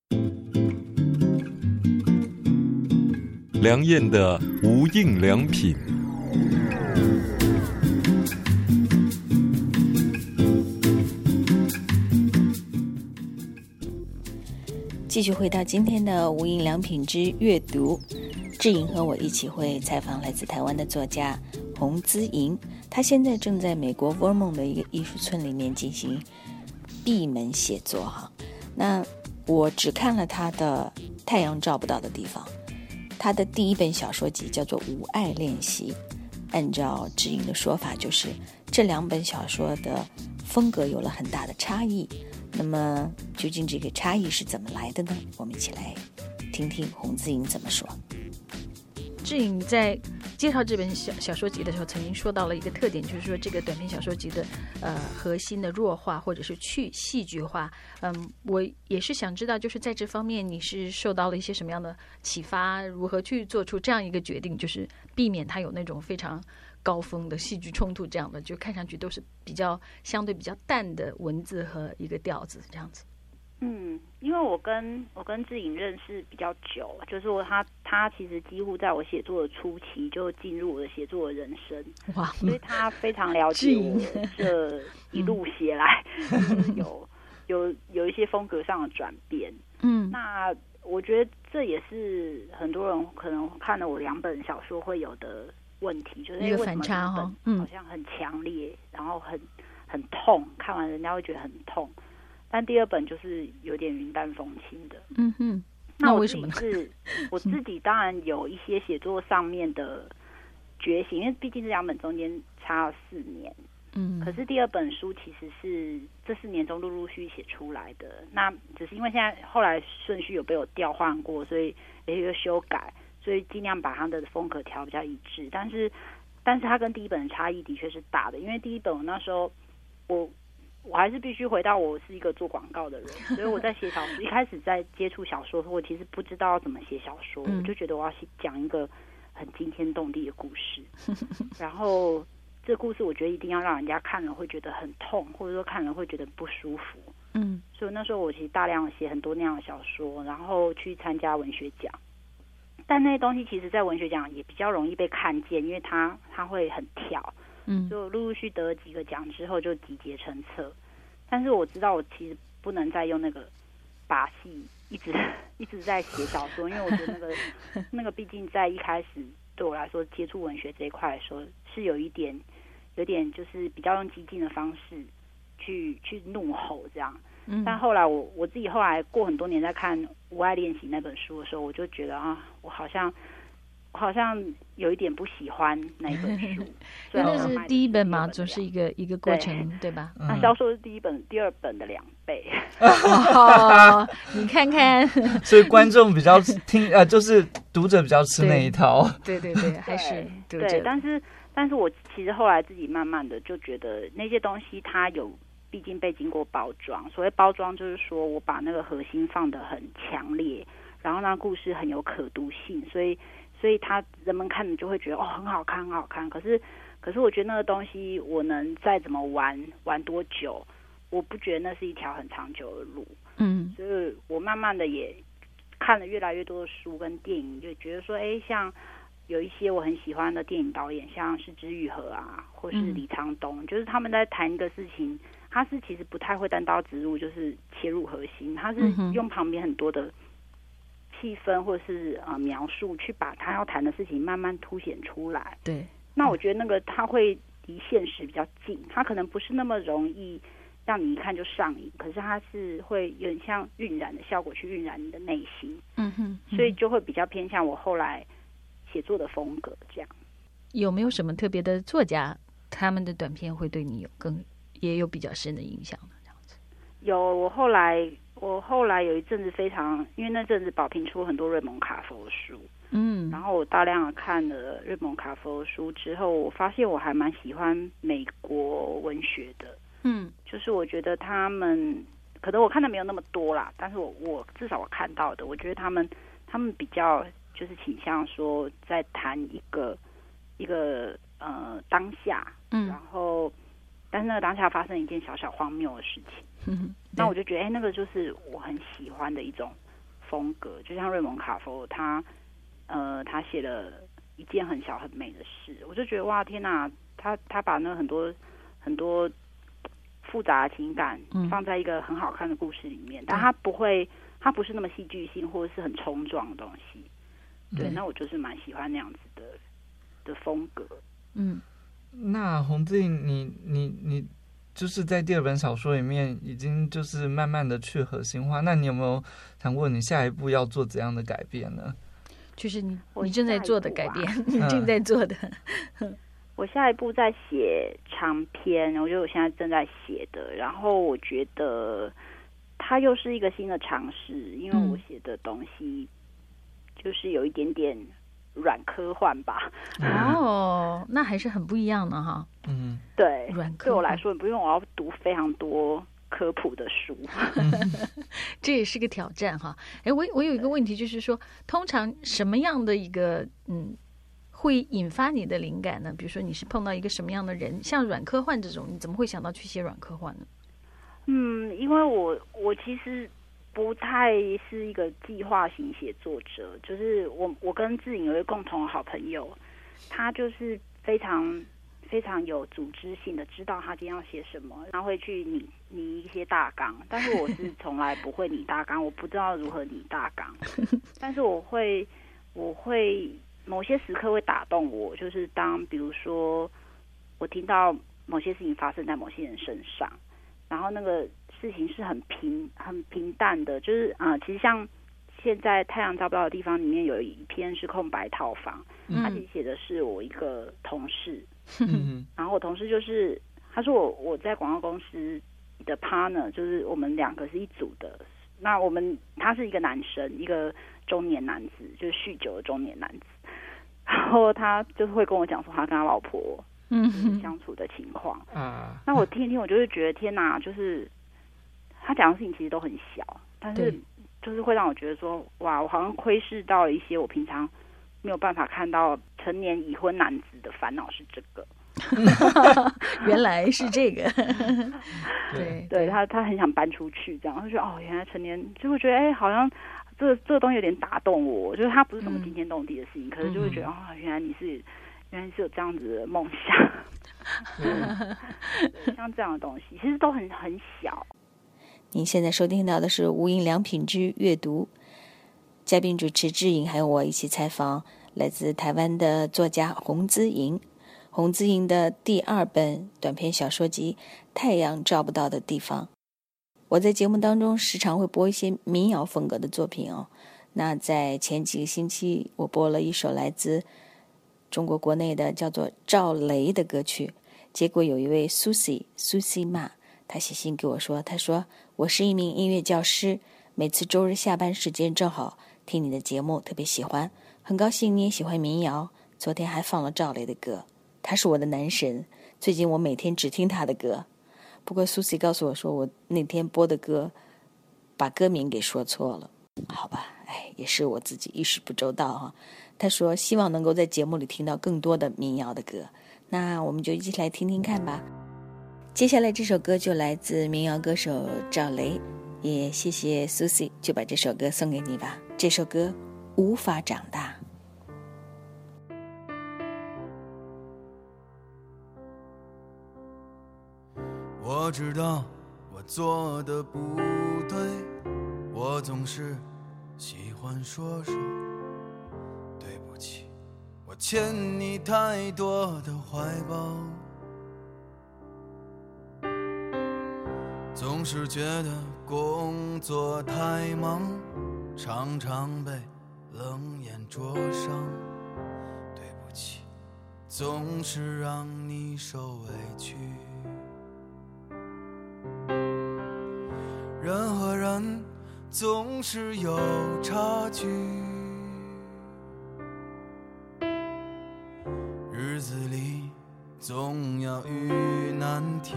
梁燕的无印良品。 继续回到今天的无印良品之阅读，志颖和我一起会采访来自台湾的作家洪姿莹，他现在正在美国 Vermont 的一个艺术村里面进行闭门写作哈。那我只看了他的《太阳照不到的地方》，他的第一本小说集叫做《无爱练习》。按照志颖的说法，就是这两本小说的风格有了很大的差异。那么究竟这个差异是怎么来的呢？我们一起来听听洪姿莹怎么说。 志颖在介绍这本小说集的时候，曾经说到了一个特点，就是说这个短篇小说集的核心的弱化或者是去戏剧化。我也是想知道，就是在这方面你是受到了一些什么样的启发，如何去做出这样一个决定，就是避免它有那种非常高峰的戏剧冲突，这样的就看上去都是相对比较淡的文字和一个调子这样子。 因为我跟志颖认识比较久，就是他其实几乎在我写作的初期就进入我的写作的人生，哇！所以他非常了解我这一路写来就是有一些风格上的转变。那我觉得这也是很多人可能看了我两本小说会有的问题，就是一个反差哈， 好像很强烈，然后很痛，看完人家会觉得很痛。但第二本就是有点云淡风轻的。 那为什么呢？ 我自己当然有一些写作上面的觉醒，因为毕竟这两本中间差了4年。可是第二本书其实是这4年中陆陆续写出来的。那只是因为现在后来顺序有被我调换过，所以也有修改，所以尽量把它的风格调比较一致。但是它跟第一本的差异的确是大的，因为第一本我那时候我还是必须回到我是一个做广告的人，所以我在写小说一开始在接触小说的时候，我其实不知道要怎么写小说，我就觉得我要讲一个很惊天动地的故事，然后这个故事我觉得一定要让人家看了会觉得很痛，或者说看了会觉得不舒服。所以那时候我其实大量写很多那样的小说，然后去参加文学奖，但那些东西其实在文学奖也比较容易被看见，因为它会很跳。所以我陆续得了几个奖之后就集结成册，但是我知道我其实不能再用那个把戏一直在写小说，因为我觉得那个毕竟在一开始对我来说接触文学这一块的时候是有点就是比较用激进的方式去怒吼这样。但后来我自己后来过很多年在看《无爱练习》那本书的时候，我就觉得我好像有一点不喜欢那一本书， 因为那是第一本嘛，总是一个过程， 对吧？ 销售是第一本、第二本的2倍。 你看看， 所以观众比较就是读者比较吃那一套。 对，还是读者。 对，但是我其实后来自己慢慢的就觉得那些东西它毕竟被经过包装。所谓包装，就是说我把那个核心放得很强烈，然后让故事很有可读性，所以人们看了就会觉得很好看很好看。可是我觉得那个东西我能再怎么玩多久，我不觉得那是一条很长久的路。所以我慢慢的也看了越来越多的书跟电影，就觉得说像有一些我很喜欢的电影导演，像是枝裕和啊，或是李沧东，就是他们在谈一个事情，他是其实不太会单刀直入，就是切入核心，他是用旁边很多的气氛或者是描述去把他要谈的事情慢慢凸显出来。 对， 那我觉得那个他会离现实比较近，他可能不是那么容易让你一看就上瘾，可是他是会有点像晕染的效果去晕染你的内心。所以就会比较偏向我后来写作的风格这样。 有没有什么特别的作家，他们的短篇会对你也有比较深的影响呢？这样子。 有，我后来有一阵子因为那阵子宝瓶出很多瑞蒙卡佛的书，然后我大量的看了瑞蒙卡佛的书之后，我发现我还蛮喜欢美国文学的。就是我觉得他们可能我看的没有那么多啦，但是我至少我看到的，我觉得他们比较就是倾向说在谈一个当下，然后但是那个当下发生一件小小荒谬的事情，那我就觉得那个就是我很喜欢的一种风格，就像瑞蒙卡佛他写了一件很小很美的事，我就觉得哇天哪，他把那很多很多复杂的情感放在一个很好看的故事里面，但他不是那么戏剧性或者是很冲撞的东西。对，那我就是蛮喜欢那样子的风格。 那洪志颖，你就是在第二本小说里面已经就是慢慢的去核心化，那你有没有想过你下一步要做怎样的改变呢？ 就是你正在做的改变，你正在做的。 我下一步在写长篇，我觉得我现在正在写的，然后我觉得它又是一个新的尝试，因为我写的东西就是有一点点软科幻吧。 哦，那还是很不一样的哈。 对， 软科幻对我来说，不用我要读非常多科普的书。 这也是个挑战哈。我有一个问题，就是说，通常什么样的一个会引发你的灵感呢？比如说你是碰到一个什么样的人，像软科幻这种，你怎么会想到去写软科幻呢？ 因为我其实不太是一个计划型写作者，就是我跟志颖有一个共同的好朋友，他就是非常非常有组织性的知道他今天要写什么，他会去拟一些大纲，但是我是从来不会拟大纲，我不知道如何拟大纲，但是我会某些时刻会打动我，就是比如说我听到某些事情发生在某些人身上，然后那个事情是很平淡的，就是其实像现在太阳照不到的地方里面有一篇是空白套房，他其实写的是我一个同事，然后我同事就是他说我在广告公司的 partner， 就是我们两个是一组的，那他是一个男生，一个中年男子，就是酗酒的中年男子，然后他就是会跟我讲说他跟他老婆相处的情况，那我听一听，我就会觉得天哪，就是他讲的事情其实都很小，但是就是会让我觉得说，哇，我好像窥视到了一些我平常没有办法看到成年已婚男子的烦恼是这个。 原来是这个。对， 他很想搬出去，这样他就觉得原来成年，就会觉得好像这个东西有点打动我，就是它不是什么惊天动地的事情，可是就会觉得原来你是有这样子的梦想。像这样的东西其实都很小。 您现在收听到的是无印良品之阅读，嘉宾主持志颖还有我一起采访来自台湾的作家洪姿莹。洪姿莹的第二本短篇小说集《太阳照不到的地方》。我在节目当中时常会播一些民谣风格的作品哦。那在前几个星期，我播了一首来自中国国内的叫做赵雷的歌曲，结果有一位 Susie 妈，她写信给我说，她说我是一名音乐教师，每次周日下班时间正好听你的节目，特别喜欢，很高兴你也喜欢民谣，昨天还放了赵雷的歌，他是我的男神，最近我每天只听他的歌。不过 Susie 告诉我说，我那天播的歌把歌名给说错了，好吧，也是我自己意识不周到哈。他说希望能够在节目里听到更多的民谣的歌，那我们就一起来听听看吧。接下来这首歌就来自民谣歌手赵雷，也谢谢 Susie， 就把这首歌送给你吧。这首歌无法长大。 我知道我做的不对，我总是喜欢说对不起，我欠你太多的怀抱，总是觉得工作太忙，常常被冷眼灼伤，对不起，总是让你受委屈。人和人总是有差距，日子里总要遇难题，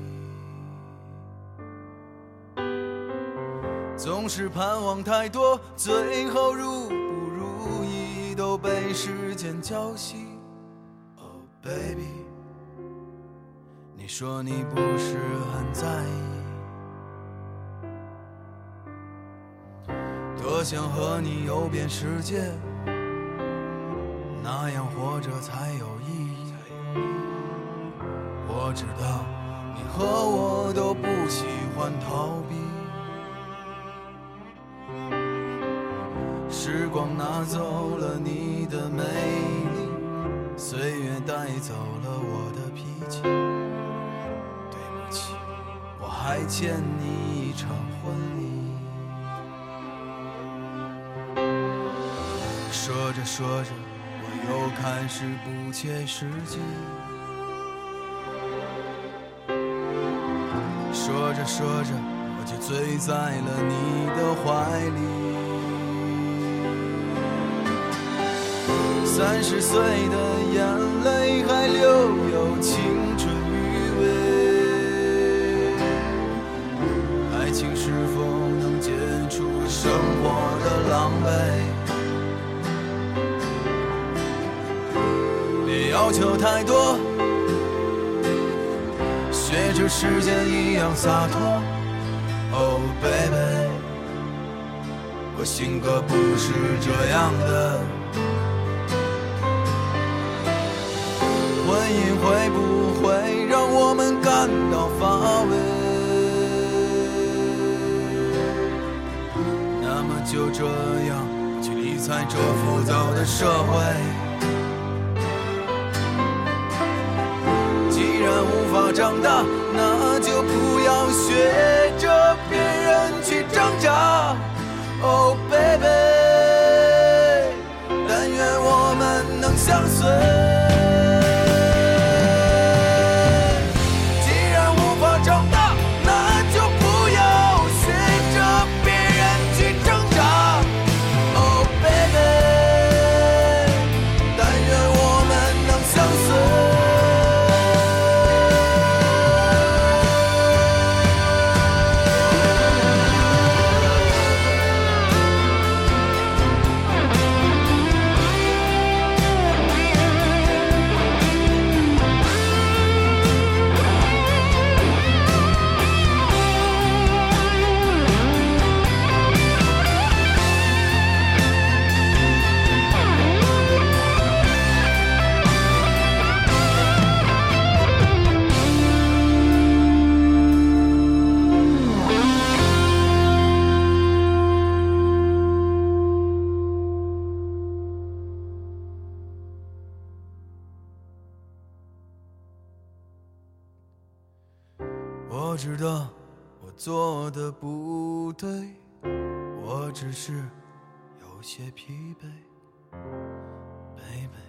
总是盼望太多，最后如不如意都被时间浇熄。 Oh baby， 你说你不是很在意， 多想和你游遍世界，那样活着才有意义。我知道你和我都不喜欢逃避，时光拿走了你的美丽，岁月带走了我的脾气。对不起，我还欠你一场婚礼。说着说着，我又开始不切实际。说着说着，我就醉在了你的怀里。30岁的眼泪还留有青春余味，爱情是否能解除生活的狼狈？别要求太多，学着时间一样洒脱。Oh baby， 我性格不是这样的。婚姻会不会让我们感到乏味？那么就这样去理睬这浮躁的社会。既然无法长大，那就不要学着别人去挣扎。Oh baby， 但愿我们能相随。我知道我做的不对，我只是有些疲惫 Baby